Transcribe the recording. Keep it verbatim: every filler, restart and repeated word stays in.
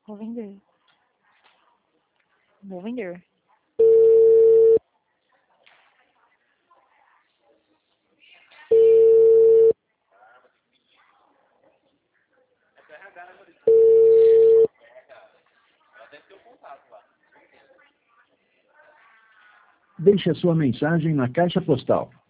Vou vender. Vou vender. Deixe a sua mensagem na caixa postal